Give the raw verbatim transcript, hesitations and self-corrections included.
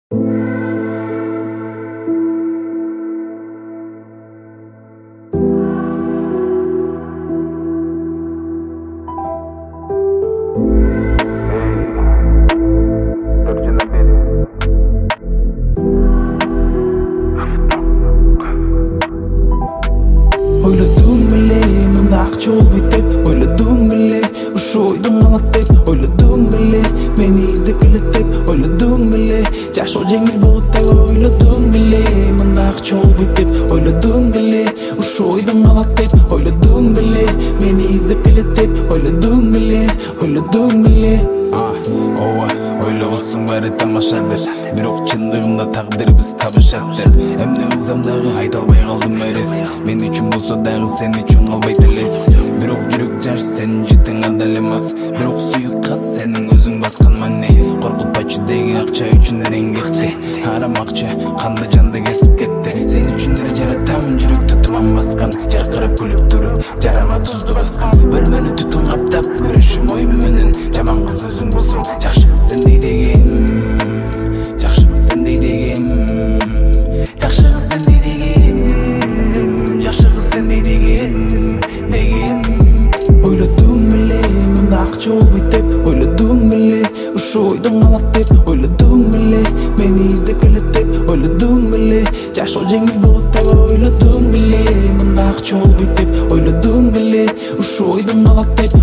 Oyladım bile mında akçı ol bitip Oyladım bile uşoydum alat dep Oyladım bile meni izlep kelet dep Oyladım bile jaş ol jengil bolut dep Oyladım bile mında akçı ol bitip Oyladım bile uşoydum alat dep Oyladım bile meni izlep kelet dep Oyladım bile, oyladım bile Ah, ova, oylabasın bari tamaşadır Бирок чындыгында тагдырыбыз табышаттыр Эмне кылсам дагы айта албай калдым эрес Мен үчүн болсо дагы сен үчүн калбайт элес Бирок жүрөк жаш сенин жытың андай эмес Бирок сүйүк кыз сенин өзүң баскан мане Коркутпачы деги акча үчүн эрең кетти Арам акча канды жанды кесип кетти Сен үчүн эле жаратам жүрөктү туман баскан Жаркырап күлүп туруп жарама тузду баскан Бөлмөнү түтүн каптап көрүшүм оюм менен Жаман кыз өзүң болсуң жакшы кыз сендей деген Жакшы кыз сендей деген Жакшы кыз сендей деген Жакшы кыз сендей деген деген Oyladım bile mında akçı ol bitip Oyladım bile uşoydum alat dep Oyladım bile meni izlep kelet dep Oyladım bile jaş ol jengil bolut dep Oyladım bile mında akçı ol bitip Oyladım bile uşoydum alat dep